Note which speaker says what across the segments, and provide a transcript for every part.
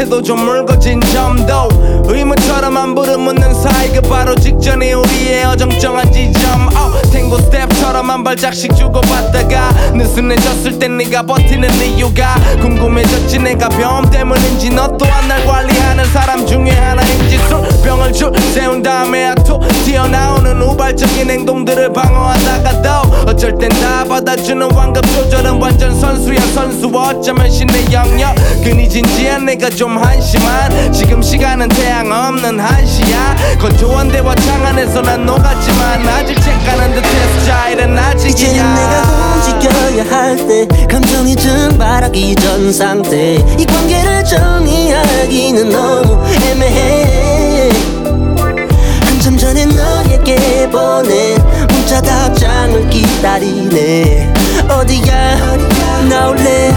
Speaker 1: 그래도 좀 묽어진 점도 의무처럼 안부를 묻는 사이 그 바로 직전이 우리의 어정쩡한 지점 탱고 스텝처럼 한 발짝씩 주고받다가 느슨해졌을 땐 네가 버티는 이유가 궁금해졌지 내가 병 때문인지 너 또한 날 관리하는 사람 중에 하나인지 술병을 줄 세운 다음에 아투 튀어나오는 우발적인 행동들을 방어하다가도 어쩔 땐 다 받아주는 환급 조절은 완전 선수야 선수 어쩌면 신의 영역 끊이진지한 내가 좀 한심한 지금 시간은 태양 없는 한시야 건조한 대화 창안에서 난 녹았지만 아직 책가는 듯해 스타일은 아직이야
Speaker 2: 이제는 내가 움직여야 할 때 감정이 증발하기 전 상태 이 관계를 정의하기는 너무 애매해 한참 전에 너에게 보낸 문자 답장을 기다리네 어디야 나올래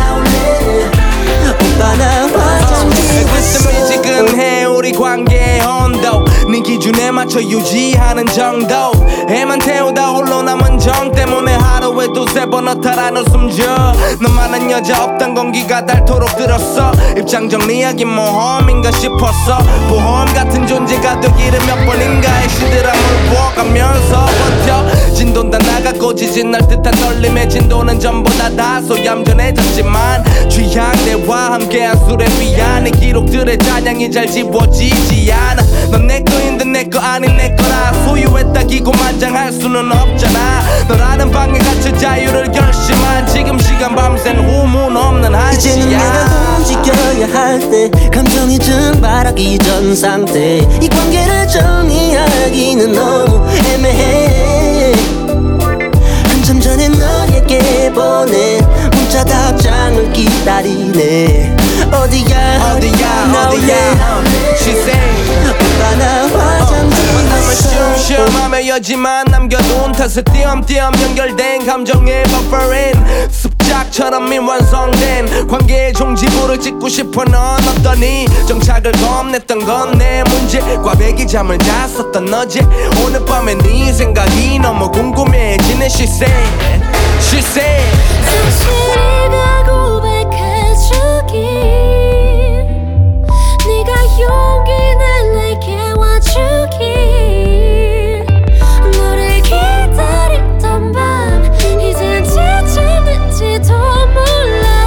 Speaker 2: 오빠 나 화장지
Speaker 1: 미지근해 우리 관계의 온도 네 기준에 맞춰 유지하는 정도 애만 태우다 홀로 남은 정 때문에 하루에 두세 번 허탈한 웃음 줘 너만한 여자 없단 공기가 닳도록 들었어 입장 정리하기 모험인가 싶었어 보험 같은 존재가 되기를 몇 번인가의 시들함을 부어가면서 버텨 진도는 다 나갔고 지진 날 듯한 떨림의 진도는 전보다 다소 얌전해졌지만 취향대와 함께한 술에 비한 내 기록들의 잔향이 잘 지워지지 않아 넌 내 거인 듯 내 거 아닌 내 거라 소유했다기고 만장할 수는 없잖아 너라는 방에 갇혀 자유를 결심한 지금 시간 밤샌 후문 없는 한시야
Speaker 2: 이제는 내가 움직여야 할 때 감정이 증발하기 전 상태 이 관계를 정의하기는 너무 애매해 한참 전에 너에게 보낸 문자 답장을 기다리네 어디야 나올래
Speaker 1: She say
Speaker 2: 오빠 나 화장지
Speaker 1: 시험하며 여지만 남겨둔 탓에 띄엄띄엄 연결된 감정의 버퍼인 습작처럼 미완성된 관계의 종지부를 찍고 싶어 넌 어떠니 정착을 겁냈던 건 내 문제 꽈배기 잠을 잤었던 어제 오늘 밤에 네 생각이 너무 궁금해지네 She said
Speaker 3: 사실이가 고백해주길 네가 용기를 내게 와주길 너를 기다리던 밤 이젠 지쳤는지도 몰라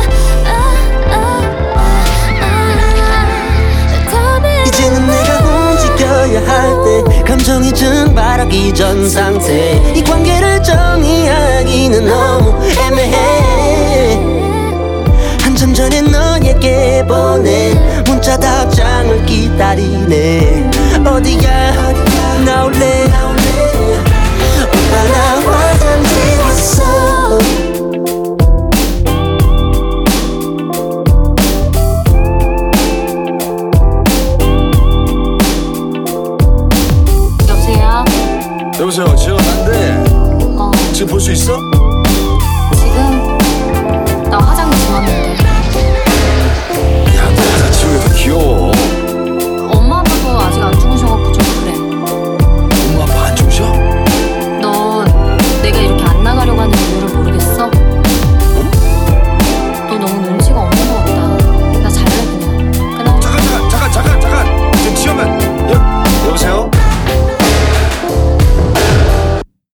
Speaker 2: 이제는 내가 움직여야 할 때 감정이 증발하기 전 상태 이 관계를 정의하기는 너무 애매해 한참 전에 너에게 보낸 문자 답장을 기다리네 어디야 나올래 오빠 나 화장지 있어
Speaker 3: 여보세요?
Speaker 4: 여보세요, 지금 난데 지금 볼 수 있어?